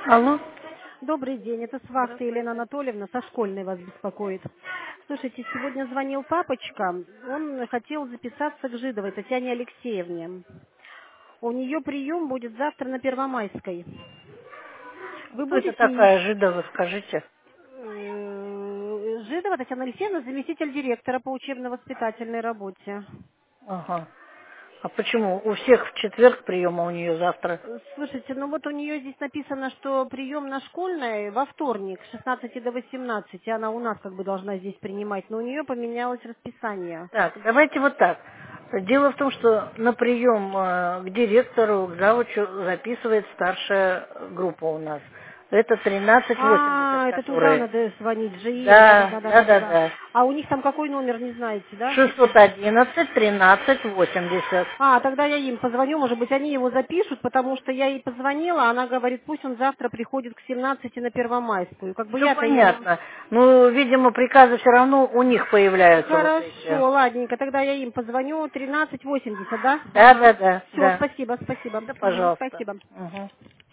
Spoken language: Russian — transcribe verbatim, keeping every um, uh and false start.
Алло. Добрый день, это с вахты Елена Анатольевна, со школьной вас беспокоит. Слушайте, сегодня звонил папочка, он хотел записаться к Жидовой Татьяне Алексеевне. У нее прием будет завтра на Первомайской. Вы Кто это будете ей... такая Жидова, скажите? Э, Жидова Татьяна Алексеевна, заместитель директора по учебно-воспитательной работе. Ага. А почему? У всех в четверг прием, а у нее завтра. Э, Слушайте, ну вот у нее здесь написано, что прием на школьной во вторник с шестнадцати до восемнадцати. Она у нас как бы должна здесь принимать, но у нее поменялось расписание. Так, давайте вот так. Дело в том, что на прием э, к директору, к завучу записывает старшая группа у нас. Это тринадцать восемьдесят, А, это туда которые... надо звонить, ЖИ, Да, да, да, да-да-да-да-да. да. А у них там какой номер, не знаете, да? шестьсот одиннадцать тринадцать восемьдесят. А, тогда я им позвоню, может быть, они его запишут, потому что я ей позвонила, она говорит, пусть он завтра приходит к семнадцати на Первомайскую. Как бы Все я-то ему... понятно. Ну, видимо, приказы все равно у них появляются вот эти. Хорошо, ладненько, тогда я им позвоню, тринадцать восемьдесят, да? Да, Ага. да, да, Все, да. спасибо, спасибо. Да, Мгм, пожалуйста. спасибо. Мгм.